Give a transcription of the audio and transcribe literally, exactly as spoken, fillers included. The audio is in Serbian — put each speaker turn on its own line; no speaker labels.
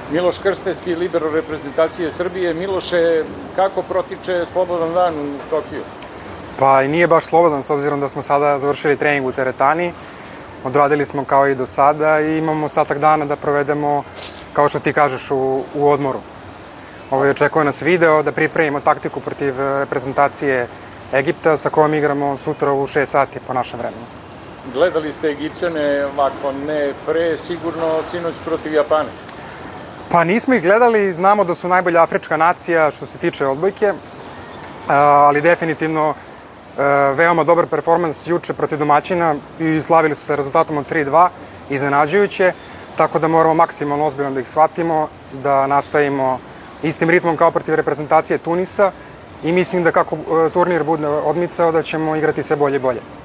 Miloš Krstevski, libero reprezentacije Srbije. Miloše, kako protiče slobodan dan u Tokiju?
Pa i nije baš slobodan, s obzirom da smo sada završili trening u teretani. Odradili smo kao i do sada i imamo ostatak dana da provedemo, kao što ti kažeš, u, u odmoru. Ovo očekuje nas video da pripremimo taktiku protiv reprezentacije Egipta sa kojom igramo sutra u šest sati po našem vremenu.
Gledali ste Egipćane, ovako ne pre, sigurno sinoć protiv Japana?
Pa nismo ih gledali, znamo da su najbolja afrička nacija što se tiče odbojke, ali definitivno veoma dobar performans juče protiv domaćina i slavili su se rezultatom od tri dva, iznenađujuće, tako da moramo maksimalno ozbiljno da ih shvatimo, da nastavimo istim ritmom kao protiv reprezentacije Tunisa i mislim da kako turnir bude odmicao da ćemo igrati sve bolje i bolje.